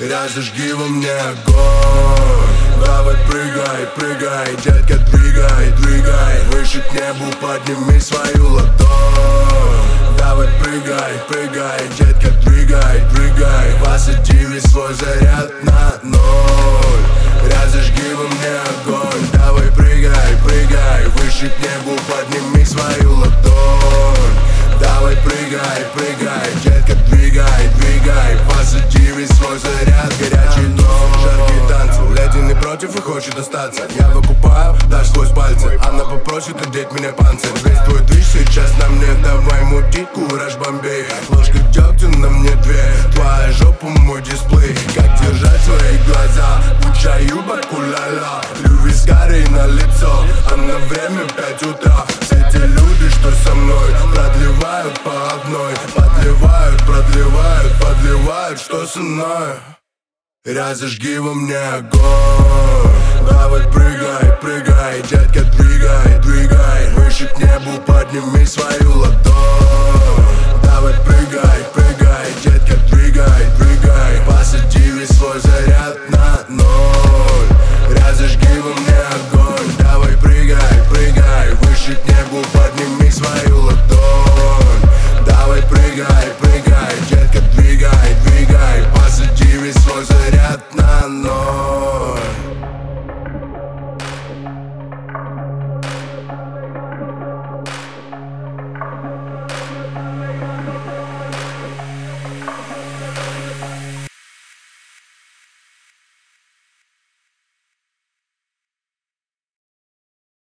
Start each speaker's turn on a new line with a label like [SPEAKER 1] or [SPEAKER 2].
[SPEAKER 1] разожги во мне огонь. Давай прыгай, прыгай, детка, двигай, двигай, выше к небу подними свою ладонь. Давай прыгай, прыгай, детка, двигай, двигай, посади весь свой заряд на ноль. Разожги во мне огонь. Давай прыгай, прыгай, выше к небу подними свою ладонь. Давай прыгай, прыгай, детка, двигай, двигай, посади весь свой заряд. Горячий дом, жаркие танцы, леди не против и хочет остаться. Я выкупаю, дашь сквозь пальцы, она попросит одеть меня панцирь. Весь твой движ сейчас на мне, давай мутить, кураж бомбей. Ложка дегтя на мне две, твоя жопа мой дисплей. Как держать свои глаза, уча юбок, уля-ля. Лювис Карри на лицо, а на время 5 утра. Все те люди, что со мной, продлевают по одной. Подливают, продлевают, подливают, что со мной. Разожги во мне огонь. Давай прыгай, прыгай, детка, двигай, двигай, выше к небу подними свою ладонь. Давай прыгай, прыгай, детка, двигай, двигай, посади весь свой заряд на